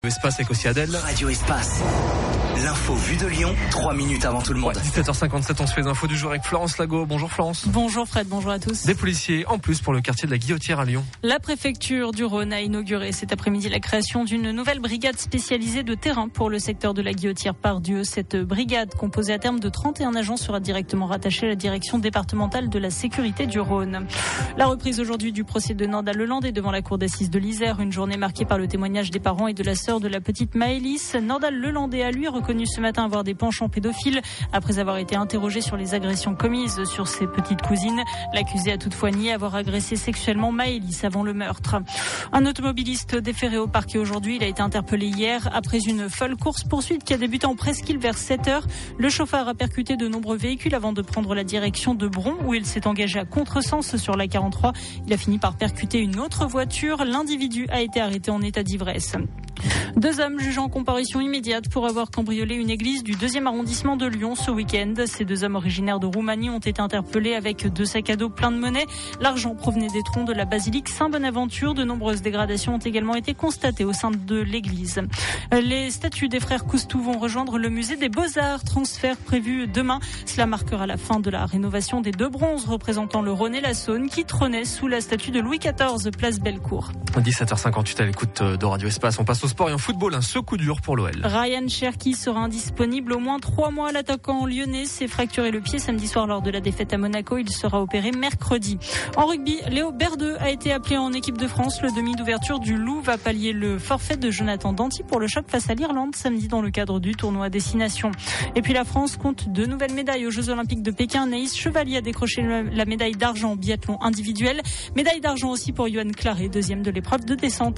Espace avec aussi Adèle. Radio Espace. L'info vue de Lyon, 3 minutes avant tout le monde. 17h57, on se fait les infos du jour avec Florence Lago. Bonjour Florence. Bonjour Fred, bonjour à tous. Des policiers en plus pour le quartier de la Guillotière à Lyon. La préfecture du Rhône a inauguré cet après-midi la création d'une nouvelle brigade spécialisée de terrain pour le secteur de la Guillotière-Pardieu. Cette brigade, composée à terme de 31 agents, sera directement rattachée à la direction départementale de la sécurité du Rhône. La reprise aujourd'hui du procès de Nordal Lelandais devant la cour d'assises de l'Isère, une journée marquée par le témoignage des parents et de la sœur de la petite Maëlys. Nordal Lelandais a lui reconnu ce matin avoir des penchants pédophiles après avoir été interrogé sur les agressions commises sur ses petites cousines. L'accusé a toutefois nié avoir agressé sexuellement Maëlys avant le meurtre. Un automobiliste déféré au parquet aujourd'hui, il a été interpellé hier après une folle course-poursuite qui a débuté en presqu'île vers 7h. Le chauffeur a percuté de nombreux véhicules avant de prendre la direction de Bron où il s'est engagé à contresens sur la 43. Il a fini par percuter une autre voiture. L'individu a été arrêté en état d'ivresse. 2 hommes jugés en comparution immédiate pour avoir cambriolé une église du 2e arrondissement de Lyon ce week-end. Ces 2 hommes originaires de Roumanie ont été interpellés avec 2 sacs à dos pleins de monnaie. L'argent provenait des troncs de la basilique Saint-Bonaventure. De nombreuses dégradations ont également été constatées au sein de l'église. Les statues des frères Coustou vont rejoindre le musée des Beaux-Arts. Transfert prévu demain. Cela marquera la fin de la rénovation des 2 bronzes représentant le Rhône et la Saône qui trônaient sous la statue de Louis XIV, place Bellecour. 17h58 à l'écoute de Radio Espace. On passe au sport et en football, un second coup dur pour l'OL. Ryan Cherki sera indisponible au moins 3 mois. L'attaquant lyonnais s'est fracturé le pied samedi soir lors de la défaite à Monaco. Il sera opéré mercredi. En rugby, Léo Berdeux a été appelé en équipe de France. Le demi d'ouverture du Loup va pallier le forfait de Jonathan Danty pour le choc face à l'Irlande samedi dans le cadre du tournoi Destination. Et puis la France compte 2 nouvelles médailles aux Jeux Olympiques de Pékin. Naïs Chevalier a décroché la médaille d'argent en biathlon individuel. Médaille d'argent aussi pour Yoann Claré, 2e de l'épreuve de descente.